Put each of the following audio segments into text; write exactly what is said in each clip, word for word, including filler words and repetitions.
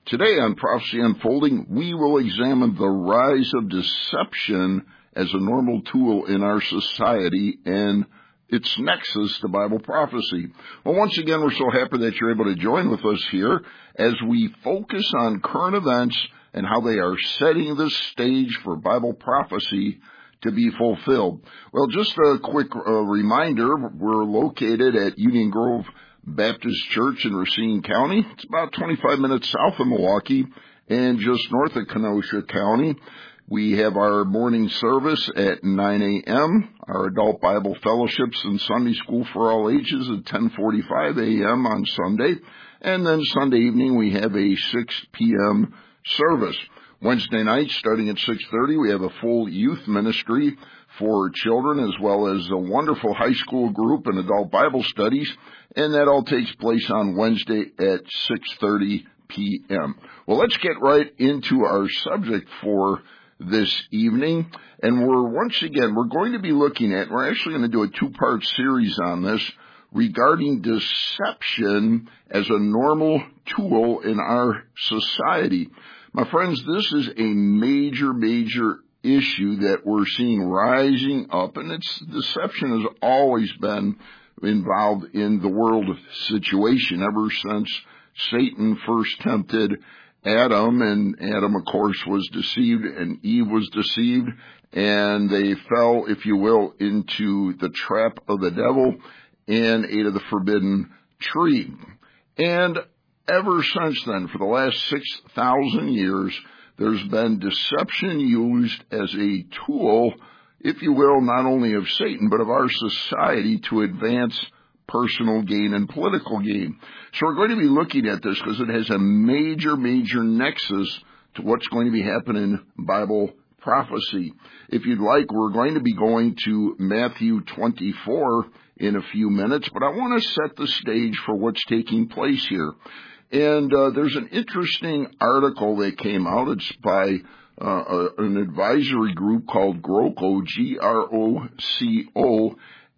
Today on Prophecy Unfolding, we will examine the rise of deception as a normal tool in our society and its nexus to Bible prophecy. Well, once again, we're so happy that you're able to join with us here as we focus on current events and how they are setting the stage for Bible prophecy to be fulfilled. Well, just a quick uh, reminder, we're located at Union Grove Baptist Church in Racine County. It's about twenty-five minutes south of Milwaukee and just north of Kenosha County. We have our morning service at nine a.m., our adult Bible fellowships and Sunday school for all ages at ten forty-five a.m. on Sunday, and then Sunday evening we have a six p.m. service. Wednesday night, starting at six thirty, we have a full youth ministry for children as well as a wonderful high school group and adult Bible studies, and that all takes place on Wednesday at six thirty p.m. Well, let's get right into our subject for this evening, and we're once again, we're going to be looking at, we're actually going to do a two-part series on this regarding deception as a normal tool in our society. My friends, this is a major, major issue that we're seeing rising up, and it's deception has always been involved in the world situation ever since Satan first tempted Adam, and Adam, of course, was deceived, and Eve was deceived, and they fell, if you will, into the trap of the devil and ate of the forbidden tree. And ever since then, for the last six thousand years, there's been deception used as a tool, if you will, not only of Satan, but of our society to advance personal gain and political gain. So we're going to be looking at this because it has a major, major nexus to what's going to be happening in Bible prophecy. If you'd like, we're going to be going to Matthew twenty-four in a few minutes, but I want to set the stage for what's taking place here. And uh, there's an interesting article that came out. It's by uh, a, an advisory group called GROCO, G R O C O,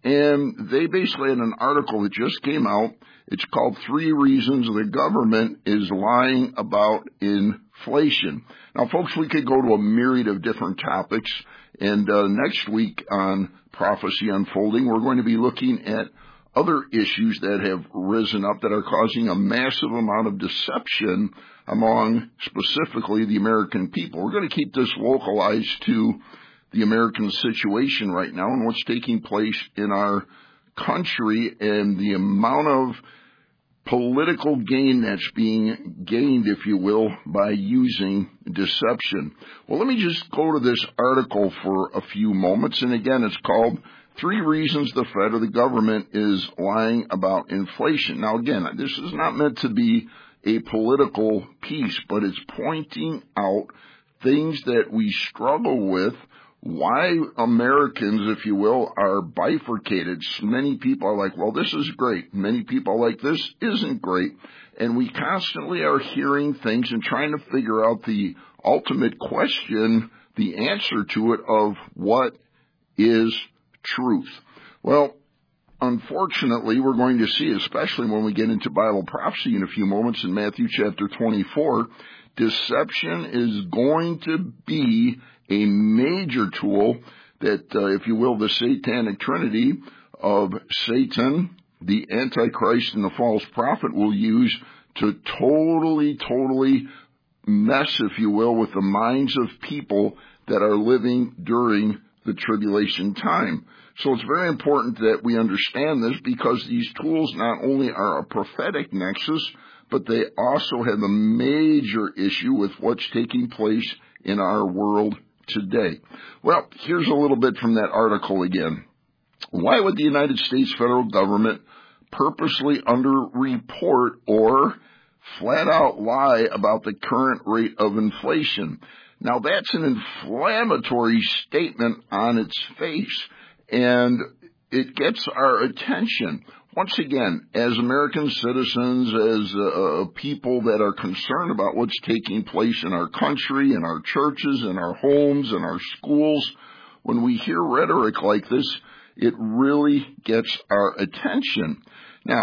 and they basically had an article that just came out. It's called Three Reasons the Government is Lying About Inflation. Now, folks, we could go to a myriad of different topics, and uh, next week on Prophecy Unfolding, we're going to be looking at other issues that have risen up that are causing a massive amount of deception among specifically the American people. We're going to keep this localized to the American situation right now and what's taking place in our country and the amount of political gain that's being gained, if you will, by using deception. Well, let me just go to this article for a few moments. And again, it's called Three Reasons the Fed or the Government is Lying About Inflation. Now, again, this is not meant to be a political piece, but it's pointing out things that we struggle with, why Americans, if you will, are bifurcated. Many people are like, well, this is great. Many people are like, this isn't great. And we constantly are hearing things and trying to figure out the ultimate question, the answer to it of what is truth. Well, unfortunately, we're going to see, especially when we get into Bible prophecy in a few moments in Matthew chapter twenty-four, deception is going to be a major tool that, uh, if you will, the satanic trinity of Satan, the Antichrist, and the false prophet will use to totally, totally mess, if you will, with the minds of people that are living during the tribulation time. So it's very important that we understand this because these tools not only are a prophetic nexus, but they also have a major issue with what's taking place in our world today. Well, here's a little bit from that article again. Why would the United States federal government purposely underreport or flat out lie about the current rate of inflation? Now, that's an inflammatory statement on its face, and it gets our attention. Once again, as American citizens, as uh, people that are concerned about what's taking place in our country, in our churches, in our homes, in our schools, when we hear rhetoric like this, it really gets our attention. Now,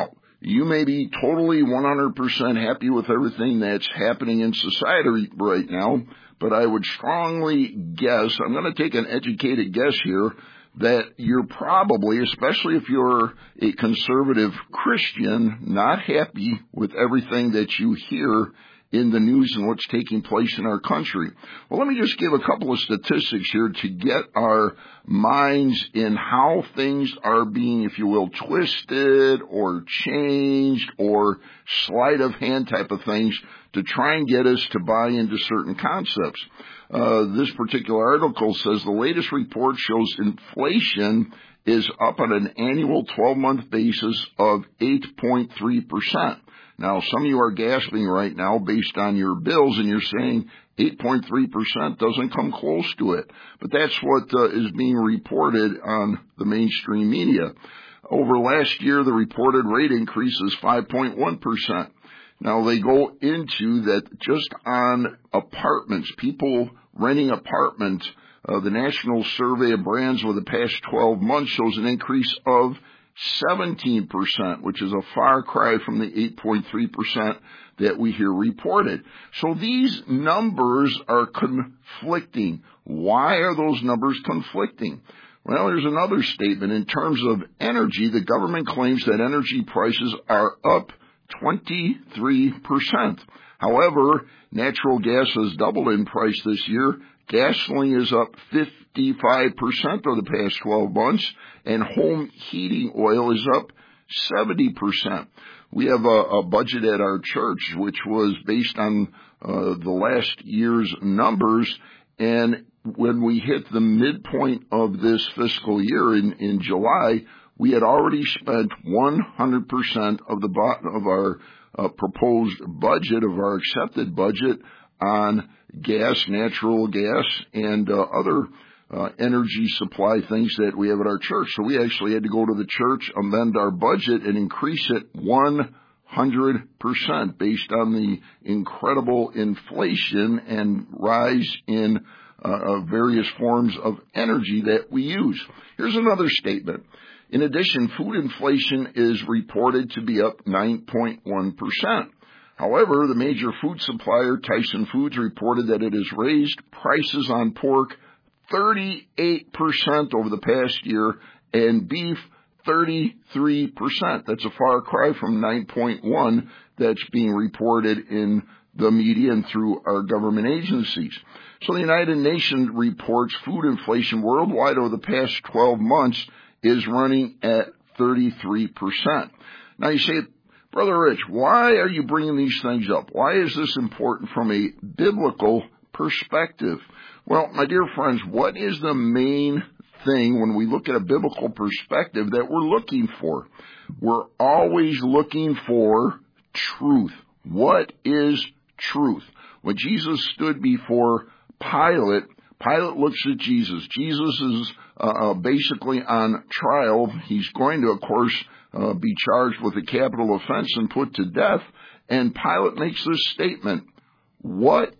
You may be totally one hundred percent happy with everything that's happening in society right now, but I would strongly guess, I'm going to take an educated guess here, that you're probably, especially if you're a conservative Christian, not happy with everything that you hear in the news and what's taking place in our country. Well, let me just give a couple of statistics here to get our minds in how things are being, if you will, twisted or changed or sleight of hand type of things to try and get us to buy into certain concepts. Uh, this particular article says the latest report shows inflation is up on an annual twelve-month basis of eight point three percent. Now, some of you are gasping right now based on your bills, and you're saying eight point three percent doesn't come close to it. But that's what uh, is being reported on the mainstream media. Over last year, the reported rate increase is five point one percent. Now, they go into that just on apartments, people renting apartments, uh, the National Survey of Brands over the past twelve months shows an increase of seventeen percent, which is a far cry from the eight point three percent that we hear reported. So these numbers are conflicting. Why are those numbers conflicting? Well, there's another statement. In terms of energy, the government claims that energy prices are up twenty-three percent. However, natural gas has doubled in price this year. Gasoline is up fifty-five percent over the past twelve months, and home heating oil is up seventy percent. We have a, a budget at our church which was based on uh, the last year's numbers, and when we hit the midpoint of this fiscal year in, in July, we had already spent one hundred percent of the of our uh, proposed budget, of our accepted budget, on gas, natural gas, and uh, other uh, energy supply things that we have at our church. So we actually had to go to the church, amend our budget, and increase it one hundred percent based on the incredible inflation and rise in uh, various forms of energy that we use. Here's another statement. In addition, food inflation is reported to be up nine point one percent. However, the major food supplier, Tyson Foods, reported that it has raised prices on pork thirty-eight percent over the past year and beef thirty-three percent. That's a far cry from nine point one that's being reported in the media and through our government agencies. So the United Nations reports food inflation worldwide over the past twelve months is running at thirty-three percent. Now you say, Brother Rich, why are you bringing these things up? Why is this important from a biblical perspective? Well, my dear friends, what is the main thing when we look at a biblical perspective that we're looking for? We're always looking for truth. What is truth? When Jesus stood before Pilate, Pilate looks at Jesus. Jesus is uh, basically on trial. He's going to, of course, uh, be charged with a capital offense and put to death. And Pilate makes this statement, what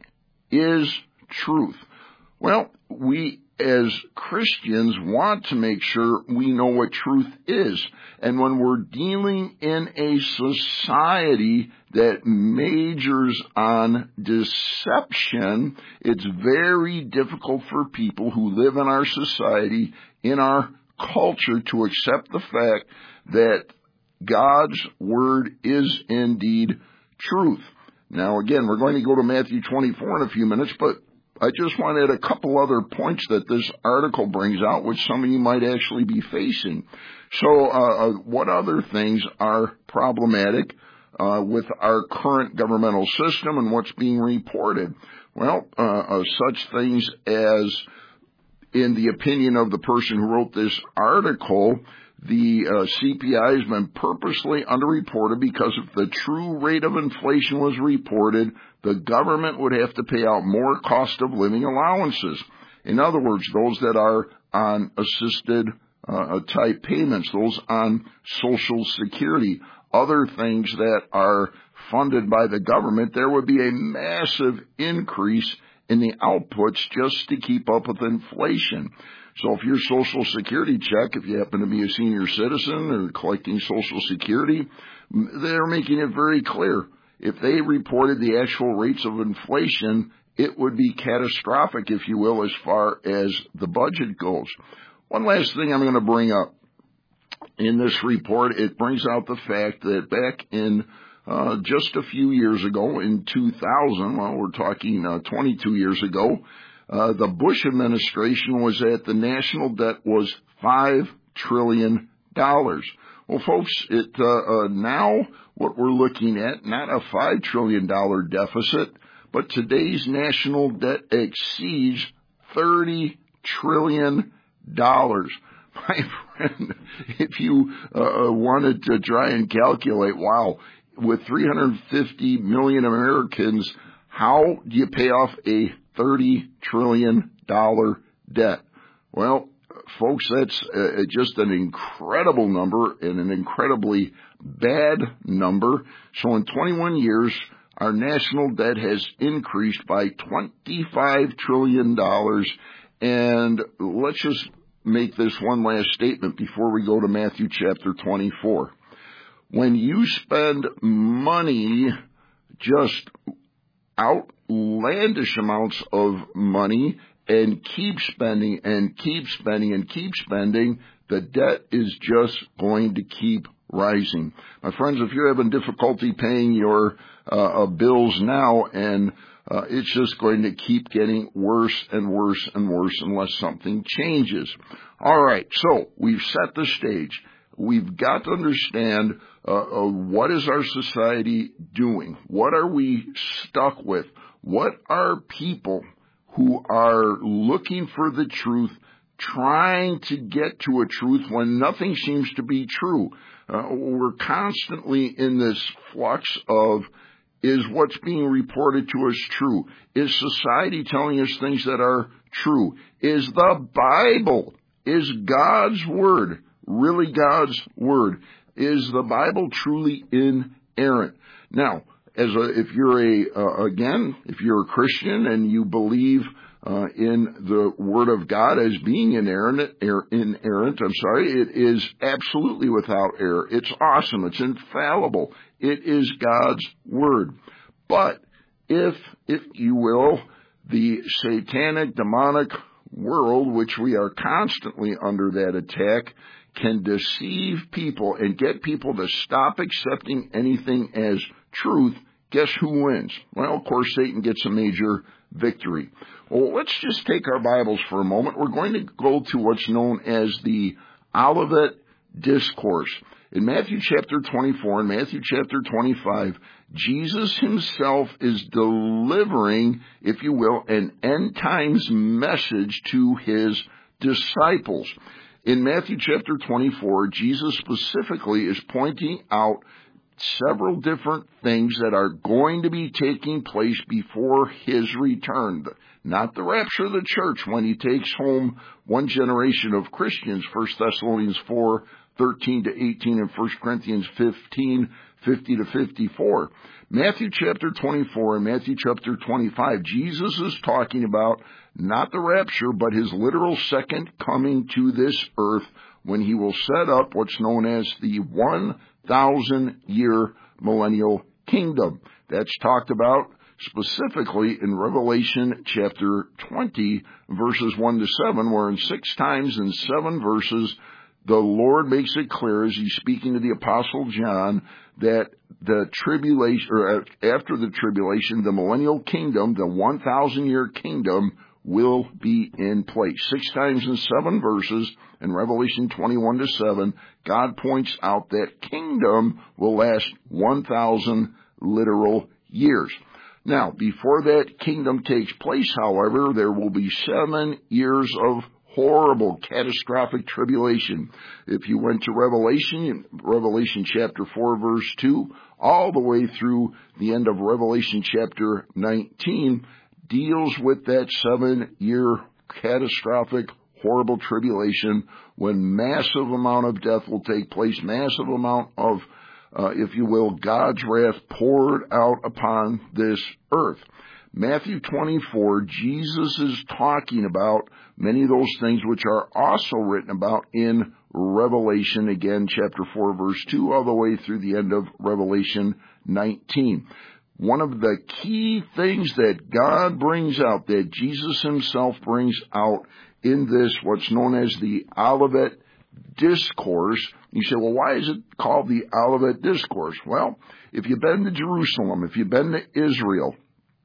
is truth? Well, we as Christians want to make sure we know what truth is. And when we're dealing in a society that majors on deception, it's very difficult for people who live in our society, in our culture, to accept the fact that God's Word is indeed truth. Now, again, we're going to go to Matthew twenty-four in a few minutes, but I just wanted a couple other points that this article brings out, which some of you might actually be facing. So uh, what other things are problematic uh, with our current governmental system and what's being reported? Well, uh, uh, such things as, in the opinion of the person who wrote this article, the uh, C P I has been purposely underreported because if the true rate of inflation was reported, the government would have to pay out more cost of living allowances. In other words, those that are on assisted uh, type payments, those on Social Security, other things that are funded by the government, there would be a massive increase in the outputs just to keep up with inflation. So if your Social Security check, if you happen to be a senior citizen or collecting Social Security, they're making it very clear. If they reported the actual rates of inflation, it would be catastrophic, if you will, as far as the budget goes. One last thing I'm going to bring up. In this report, it brings out the fact that back in uh, just a few years ago, in two thousand, well, we're talking uh, twenty-two years ago, uh, the Bush administration was at the national debt was five trillion dollars. Well, folks, it uh, uh, now what we're looking at, not a five trillion dollars deficit, but today's national debt exceeds thirty trillion dollars. My friend, if you uh, wanted to try and calculate, wow, with three hundred fifty million Americans, how do you pay off a thirty trillion dollars debt? Well, folks, that's uh, just an incredible number and an incredibly bad number. So in twenty-one years, our national debt has increased by twenty-five trillion dollars. And let's just make this one last statement before we go to Matthew chapter twenty-four. When you spend money, just outlandish amounts of money, and keep spending and keep spending and keep spending, the debt is just going to keep rising. My friends, if you're having difficulty paying your uh, bills now, and uh, it's just going to keep getting worse and worse and worse unless something changes. All right, so we've set the stage. We've got to understand uh, uh, what is our society doing? What are we stuck with? What are people who are looking for the truth, trying to get to a truth when nothing seems to be true? Uh, we're constantly in this flux of, is what's being reported to us true? Is society telling us things that are true? Is the Bible, is God's Word really God's Word? Is the Bible truly inerrant? Now, as a, if you're a, uh, again, if you're a Christian and you believe uh, in the Word of God as being inerrant, er, inerrant, I'm sorry, it is absolutely without error. It's awesome. It's infallible. It is God's Word. But if, if you will, the satanic, demonic world, which we are constantly under that attack, can deceive people and get people to stop accepting anything as truth, guess who wins? Well, of course, Satan gets a major victory. Well, let's just take our Bibles for a moment. We're going to go to what's known as the Olivet Discourse. In Matthew chapter twenty-four and Matthew chapter twenty-five, Jesus himself is delivering, if you will, an end times message to his disciples. In Matthew chapter twenty-four, Jesus specifically is pointing out several different things that are going to be taking place before his return. Not the rapture of the church when he takes home one generation of Christians, First Thessalonians four, thirteen to eighteen, and First Corinthians fifteen, fifty to fifty-four. Matthew chapter twenty-four and Matthew chapter twenty-five, Jesus is talking about not the rapture, but his literal second coming to this earth when he will set up what's known as the one thousand year millennial kingdom. That's talked about specifically in Revelation chapter twenty, verses one to seven, where in six times in seven verses, the Lord makes it clear as he's speaking to the Apostle John that the tribulation, or after the tribulation, the millennial kingdom, the one thousand year kingdom, will be in place. Six times in seven verses in Revelation twenty-one to seven, God points out that kingdom will last one thousand literal years. Now, before that kingdom takes place, however, there will be seven years of horrible, catastrophic tribulation. If you went to Revelation, Revelation chapter four, verse two, all the way through the end of Revelation chapter nineteen, deals with that seven-year catastrophic, horrible tribulation when massive amount of death will take place, massive amount of, uh, if you will, God's wrath poured out upon this earth. Matthew twenty-four, Jesus is talking about many of those things which are also written about in Revelation, again, chapter four, verse two, all the way through the end of Revelation nineteen. One of the key things that God brings out, that Jesus himself brings out in this, what's known as the Olivet Discourse. You say, well, why is it called the Olivet Discourse? Well, if you've been to Jerusalem, if you've been to Israel,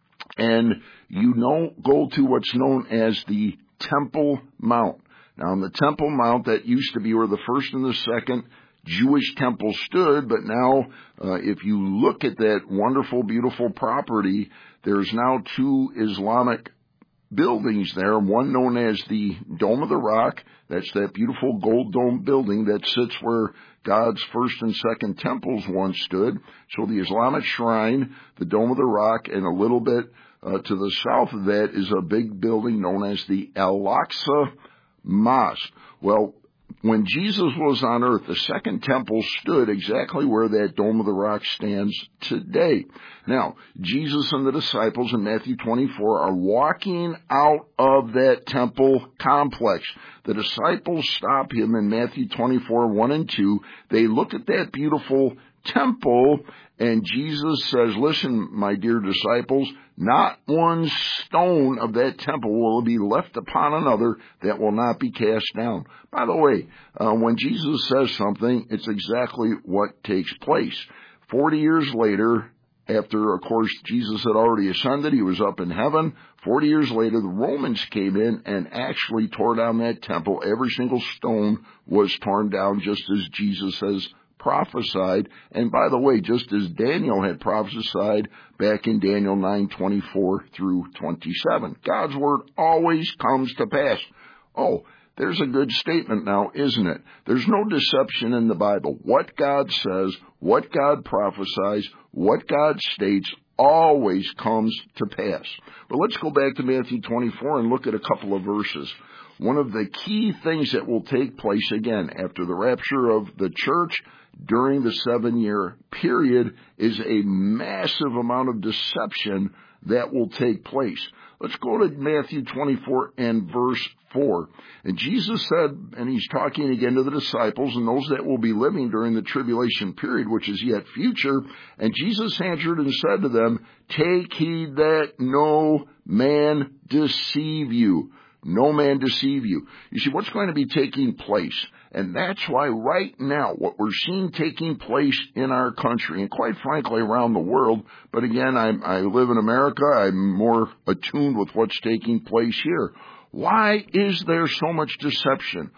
and you know, go to what's known as the Temple Mount. Now, on the Temple Mount, that used to be where the first and the second Jewish temple stood, but now, uh, if you look at that wonderful, beautiful property, there's now two Islamic buildings there, one known as the Dome of the Rock. That's that beautiful gold dome building that sits where God's first and second temples once stood. So the Islamic shrine, the Dome of the Rock, and a little bit uh, to the south of that is a big building known as the Al-Aqsa Mosque. Well, when Jesus was on earth, the second temple stood exactly where that Dome of the Rock stands today. Now, Jesus and the disciples in Matthew twenty-four are walking out of that temple complex. The disciples stop him in Matthew twenty-four, one and two. They look at that beautiful temple, and Jesus says, listen, my dear disciples, not one stone of that temple will be left upon another that will not be cast down. By the way, uh, when Jesus says something, it's exactly what takes place. Forty years later, after, of course, Jesus had already ascended, he was up in heaven. Forty years later, the Romans came in and actually tore down that temple. Every single stone was torn down, just as Jesus has prophesied, and by the way, just as Daniel had prophesied back in Daniel nine, twenty-four through twenty-seven. God's word always comes to pass. Oh, there's a good statement now, isn't it? There's no deception in the Bible. What God says, what God prophesies, what God states always comes to pass. But let's go back to Matthew twenty-four and look at a couple of verses. One of the key things that will take place, again, after the rapture of the church during the seven-year period, is a massive amount of deception that will take place. Let's go to Matthew twenty-four and verse four. And Jesus said, and he's talking again to the disciples and those that will be living during the tribulation period, which is yet future, and Jesus answered and said to them, take heed that no man deceive you. No man deceive you. You see, what's going to be taking place? And that's why right now, what we're seeing taking place in our country, and quite frankly around the world, but again, I, I live in America, I'm more attuned with what's taking place here. Why is there so much deception?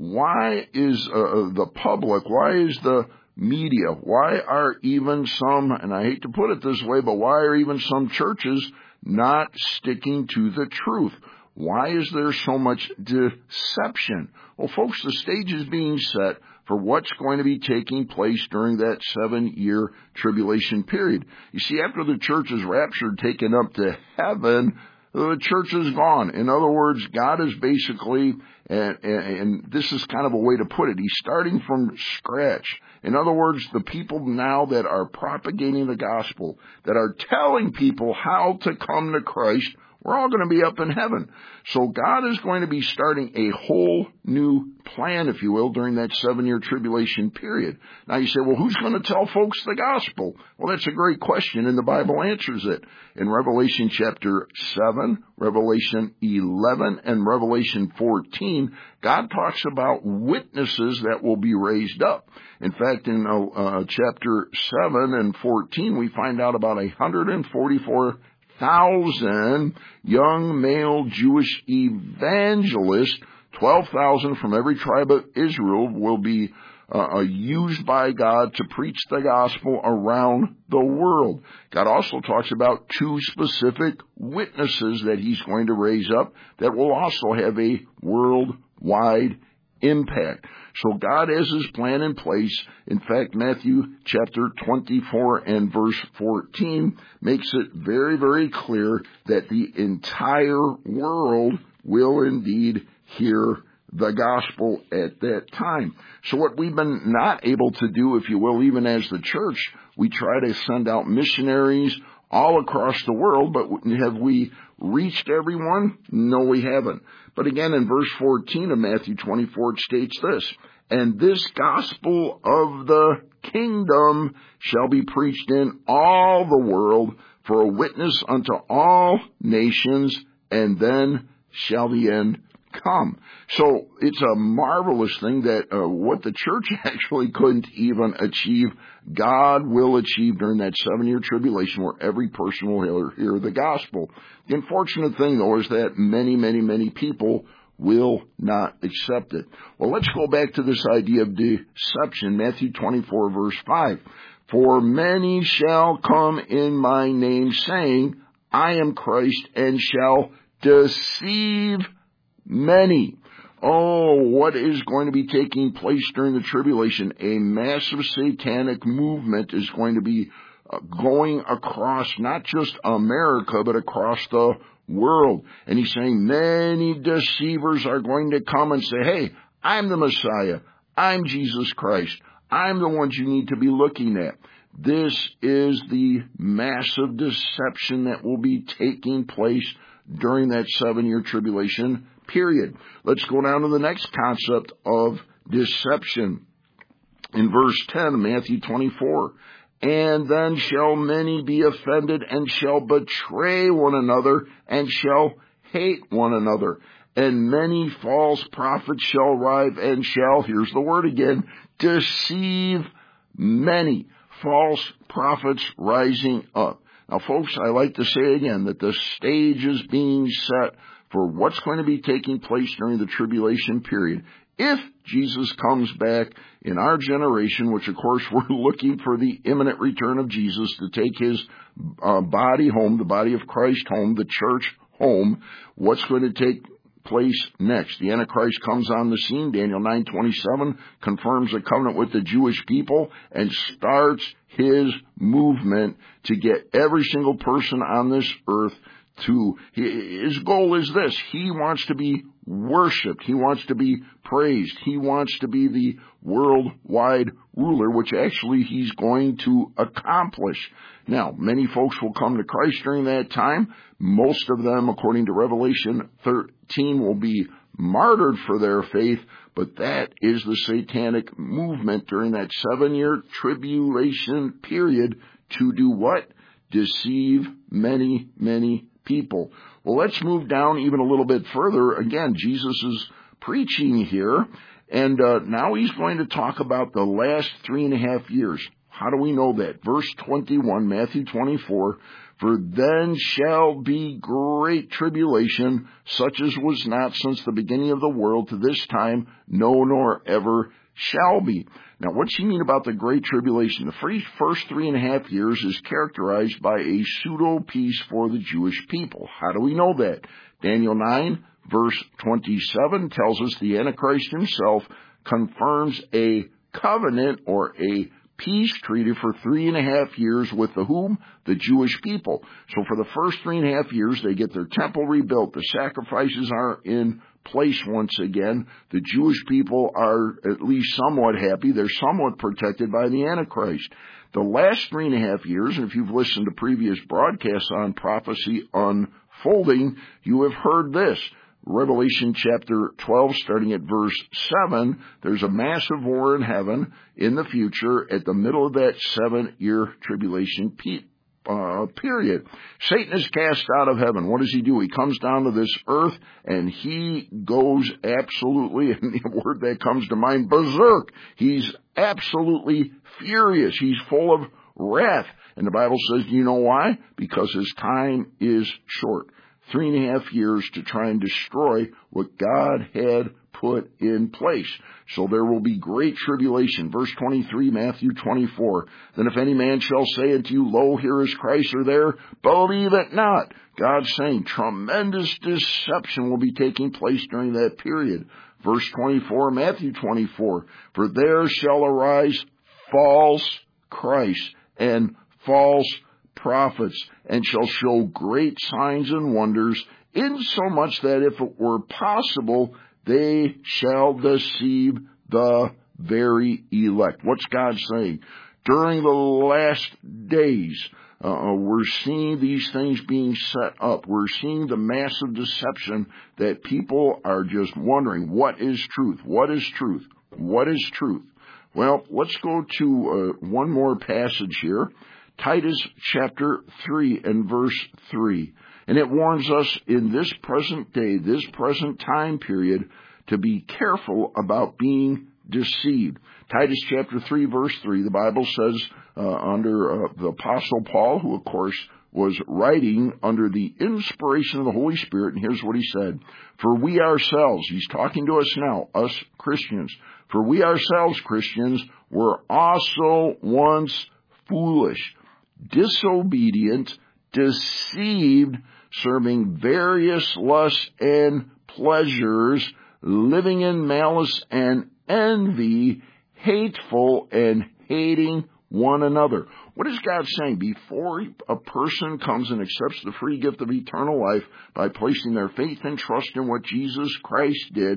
Why is uh, the public, why is the media, why are even some, and I hate to put it this way, but why are even some churches not sticking to the truth? Why is there so much deception? Well, folks, the stage is being set for what's going to be taking place during that seven-year tribulation period. You see, after the church is raptured, taken up to heaven, the church is gone. In other words, God is basically, and, and this is kind of a way to put it, he's starting from scratch. In other words, the people now that are propagating the gospel, that are telling people how to come to Christ, we're all going to be up in heaven. So God is going to be starting a whole new plan, if you will, during that seven-year tribulation period. Now you say, well, who's going to tell folks the gospel? Well, that's a great question, and the Bible answers it. In Revelation chapter seven, Revelation eleven, and Revelation fourteen, God talks about witnesses that will be raised up. In fact, in uh, uh, chapter seven and fourteen, we find out about one hundred forty-four thousand young male Jewish evangelists, twelve thousand from every tribe of Israel, will be uh, used by God to preach the gospel around the world. God also talks about two specific witnesses that he's going to raise up that will also have a worldwide impact. So God has his plan in place. In fact, Matthew chapter twenty-four and verse fourteen makes it very, very clear that the entire world will indeed hear the gospel at that time. So what we've been not able to do, if you will, even as the church, we try to send out missionaries all across the world, but have we reached everyone? No, we haven't. But again, in verse fourteen of Matthew twenty-four, it states this, and this gospel of the kingdom shall be preached in all the world for a witness unto all nations, and then shall the end come. So it's a marvelous thing that uh, what the church actually couldn't even achieve, God will achieve during that seven-year tribulation where every person will hear, hear the gospel. The unfortunate thing, though, is that many, many, many people will not accept it. Well, let's go back to this idea of deception. Matthew twenty-four, verse five. For many shall come in my name, saying, I am Christ, and shall deceive many. Oh, what is going to be taking place during the tribulation? A massive satanic movement is going to be uh, going across not just America, but across the world. And he's saying many deceivers are going to come and say, hey, I'm the Messiah. I'm Jesus Christ. I'm the ones you need to be looking at. This is the massive deception that will be taking place during that seven-year tribulation period. Let's go down to the next concept of deception. In verse ten, Matthew twenty-four, and then shall many be offended, and shall betray one another, and shall hate one another. And many false prophets shall rise, and shall, here's the word again, deceive many. False prophets rising up. Now, folks, I like to say again that the stage is being set for what's going to be taking place during the tribulation period. If Jesus comes back in our generation, which of course we're looking for the imminent return of Jesus to take his uh, body home, the body of Christ home, the church home, what's going to take place next? The Antichrist comes on the scene. Daniel nine twenty-seven confirms a covenant with the Jewish people and starts his movement to get every single person on this earth to, his goal is this, he wants to be worshipped, he wants to be praised, he wants to be the worldwide ruler, which actually he's going to accomplish. Now, many folks will come to Christ during that time. Most of them, according to Revelation thirteen, will be martyred for their faith, but that is the satanic movement during that seven-year tribulation period to do what? Deceive many, many people. Well, let's move down even a little bit further. Again, Jesus is preaching here, and uh, now he's going to talk about the last three and a half years. How do we know that? Verse twenty-one, Matthew twenty-four, for then shall be great tribulation, such as was not since the beginning of the world to this time, no, nor ever shall be. Now, what's he mean about the Great Tribulation? The first three and a half years is characterized by a pseudo-peace for the Jewish people. How do we know that? Daniel nine, verse twenty-seven tells us the Antichrist himself confirms a covenant or a peace treaty for three and a half years with the whom? The Jewish people. So for the first three and a half years, they get their temple rebuilt. The sacrifices are in place once again. The Jewish people are at least somewhat happy. They're somewhat protected by the Antichrist. The last three and a half years, and if you've listened to previous broadcasts on prophecy unfolding, you have heard this. Revelation chapter twelve, starting at verse seven, there's a massive war in heaven in the future at the middle of that seven-year tribulation pe- uh, period. Satan is cast out of heaven. What does he do? He comes down to this earth and he goes absolutely, and the word that comes to mind, berserk. He's absolutely furious. He's full of wrath. And the Bible says, do you know why? Because his time is short. Three and a half years to try and destroy what God had put in place. So there will be great tribulation. Verse twenty-three, Matthew twenty-four. Then if any man shall say unto you, lo, here is Christ, or there, believe it not. God's saying tremendous deception will be taking place during that period. Verse twenty-four, Matthew twenty-four. For there shall arise false Christ and false prophets, and shall show great signs and wonders, insomuch that if it were possible, they shall deceive the very elect. What's God saying? During the last days, Uh, we're seeing these things being set up. We're seeing the massive deception that people are just wondering, what is truth? What is truth? What is truth? Well, let's go to uh, one more passage here. Titus chapter three and verse three. And it warns us in this present day, this present time period, to be careful about being deceived. Titus chapter three verse three, the Bible says uh, under uh, the Apostle Paul, who of course was writing under the inspiration of the Holy Spirit, and here's what he said: for we ourselves, he's talking to us now, us Christians, for we ourselves, Christians, were also once foolish, disobedient, deceived, serving various lusts and pleasures, living in malice and envy, hateful and hating one another. What is God saying? Before a person comes and accepts the free gift of eternal life by placing their faith and trust in what Jesus Christ did,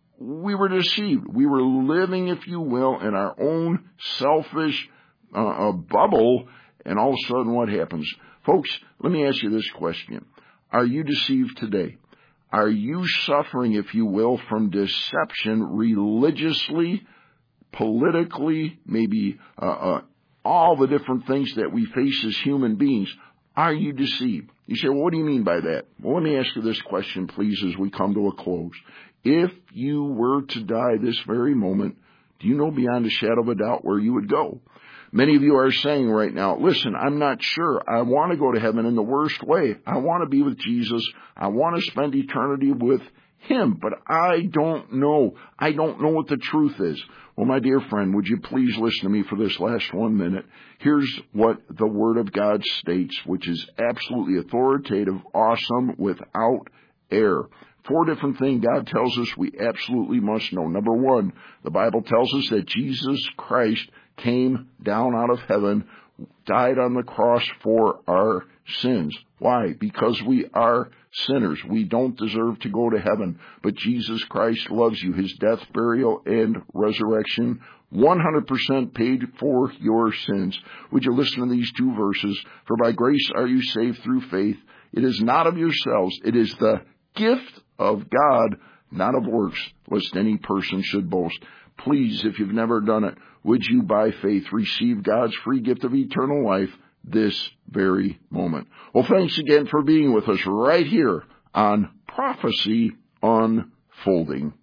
we were deceived. We were living, if you will, in our own selfish uh, bubble, and all of a sudden what happens? Folks, let me ask you this question. Are you deceived today? Are you suffering, if you will, from deception religiously, politically, maybe uh, uh, all the different things that we face as human beings? Are you deceived? You say, well, what do you mean by that? Well, let me ask you this question, please, as we come to a close. If you were to die this very moment, do you know beyond a shadow of a doubt where you would go? Many of you are saying right now, listen, I'm not sure. I want to go to heaven in the worst way. I want to be with Jesus. I want to spend eternity with Him, but I don't know. I don't know what the truth is. Well, my dear friend, would you please listen to me for this last one minute? Here's what the Word of God states, which is absolutely authoritative, awesome, without error. Four different things God tells us we absolutely must know. Number one, the Bible tells us that Jesus Christ came down out of heaven, died on the cross for our sins. Why? Because we are sinners. We don't deserve to go to heaven, but Jesus Christ loves you. His death, burial, and resurrection one hundred percent paid for your sins. Would you listen to these two verses? For by grace are you saved through faith. It is not of yourselves. It is the gift of God, not of works, lest any person should boast. Please, if you've never done it, would you by faith receive God's free gift of eternal life this very moment? Well, thanks again for being with us right here on Prophecy Unfolding.